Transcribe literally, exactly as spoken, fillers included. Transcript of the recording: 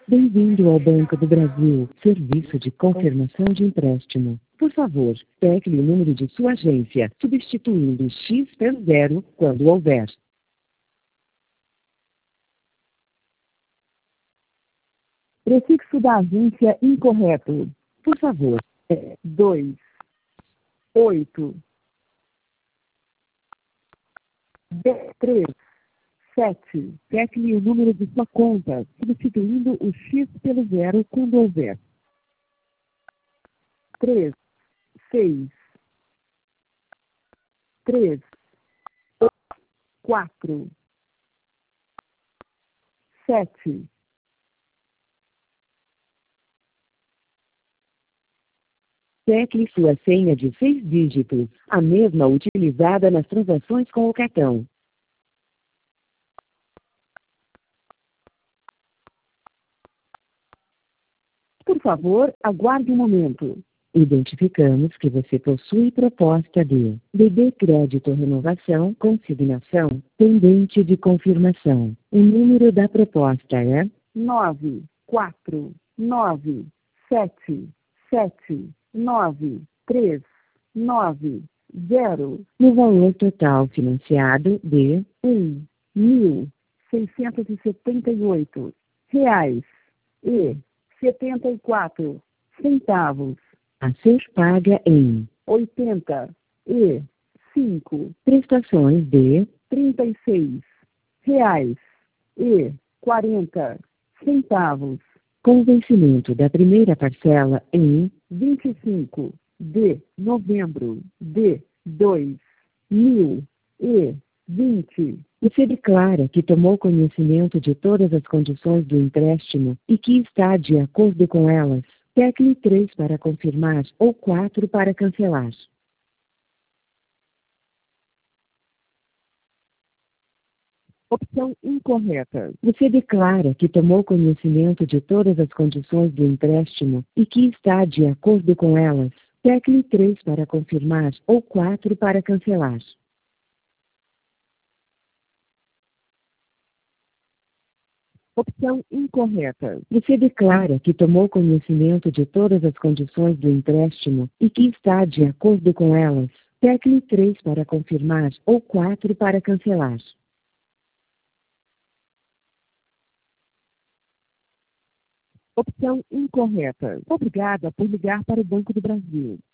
Bem-vindo ao Banco do Brasil, serviço de confirmação de empréstimo. Por favor, tecle o número de sua agência, substituindo o X pelo zero quando houver. Prefixo da agência incorreto. Por favor, é dois, oito, três, sete. Tecle o número de sua conta, substituindo o X pelo zero quando houver. Três, seis, três, quatro, sete. Tecle sua senha de seis dígitos, a mesma utilizada nas transações com o cartão. Por favor, aguarde um momento. Identificamos que você possui proposta de B B Crédito Renovação Consignação, pendente de confirmação. O número da proposta é nove, quatro, nove, sete, sete, nove, três, nove, zero. No valor total financiado de um mil seiscentos e setenta e oito reais e setenta e quatro centavos. A ser paga em oitenta e cinco prestações de trinta e seis reais e quarenta centavos. Com vencimento da primeira parcela em vinte e cinco de novembro de dois mil e vinte. Você declara que tomou conhecimento de todas as condições do empréstimo e que está de acordo com elas. Tecle três para confirmar ou quatro para cancelar. Opção incorreta. Você declara que tomou conhecimento de todas as condições do empréstimo e que está de acordo com elas. Tecle três para confirmar ou quatro para cancelar. Opção incorreta. Você declara que tomou conhecimento de todas as condições do empréstimo e que está de acordo com elas. Tecle três para confirmar ou quatro para cancelar. Opção incorreta. Obrigada por ligar para o Banco do Brasil.